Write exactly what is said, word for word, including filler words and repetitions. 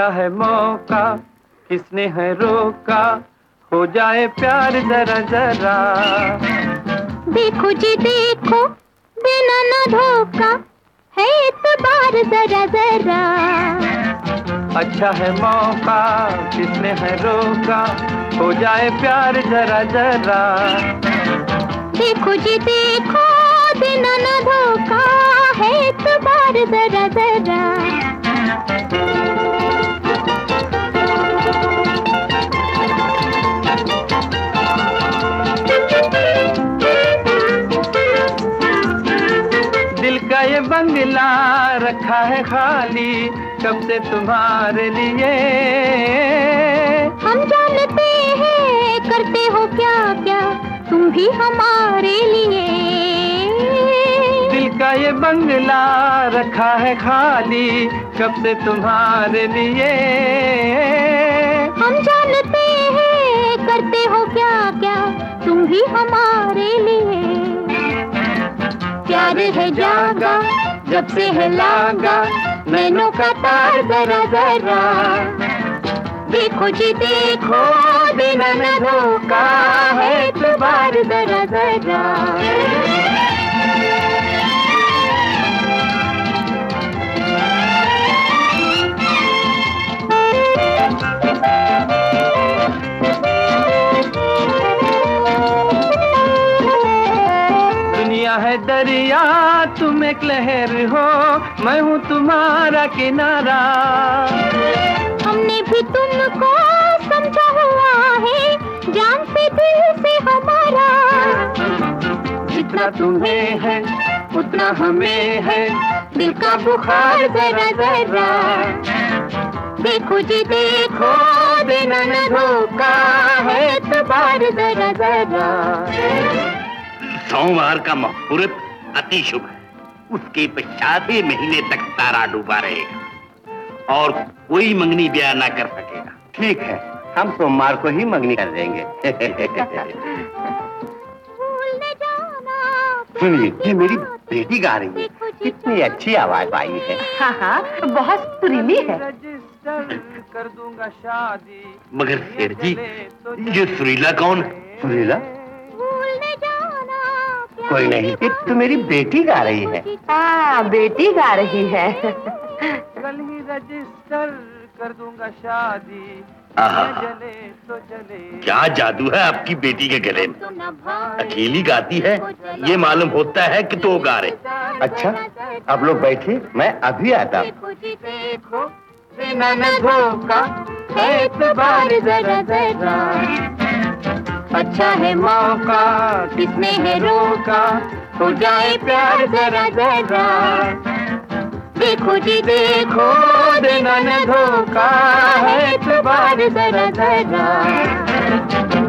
अच्छा है मौका किसने है रोका, हो जाए प्यार जरा जरा। देखो जी देखो देना ना धोखा, है इतबार जरा जरा। अच्छा है मौका किसने है रोका, हो जाए प्यार जरा जरा। देखो जी देखो देना ना धोखा, है इतबार जरा जरा। दिल का ये बंगला रखा है खाली, कब से तुम्हारे लिए। हम जानते हैं करते हो क्या क्या तुम भी हमारे लिए। दिल का ये बंगला रखा है खाली, कब से तुम्हारे लिए। हम जानते हैं करते हो क्या क्या तुम भी हमारे लिए। प्यार है जागा जब से है लागा, नैनों का तार जरा जरा। देखो जी देखो देना न धोखा, है इतबार जरा जरा। है दरिया तुम एक लहर हो, मैं हूँ तुम्हारा किनारा। हमने भी तुमको समझा हुआ है, जान से दिल से हमारा। जितना तुम्हें है उतना हमें है, दिल का बुखार जरा जरा। देखो जी देखो देना न धोखा, है इतबार जरा जरा। सोमवार का मुहूर्त अति शुभ है, उसके पश्चात ही महीने तक तारा डूबा रहेगा और कोई मंगनी ब्याह ना कर सकेगा। ठीक है, हम सोमवार को ही मंगनी कर देंगे। सुनिए, ये मेरी बेटी गा रही है, कितनी अच्छी आवाज आई है। हाँ हाँ, बहुत सुरीली है। कर दूंगा शादी। मगर सेठ जी, ये सुरीला कौन? सुरीला? कोई नहीं, ये तो मेरी बेटी गा रही है। हाँ, बेटी गा रही है। कल ही रजिस्टर कर दूंगा शादी, जले तो जले। क्या जादू है आपकी बेटी के गले में, अकेली गाती है, ये मालूम होता है कि तो गा रहे। अच्छा, अब लोग बैठिए, मैं अभी आता हूँ। अच्छा है मौका किसने है रोका, हो जाए प्यार जरा जरा। देखो जी देखो देना न धोखा, है इतबार जरा जरा।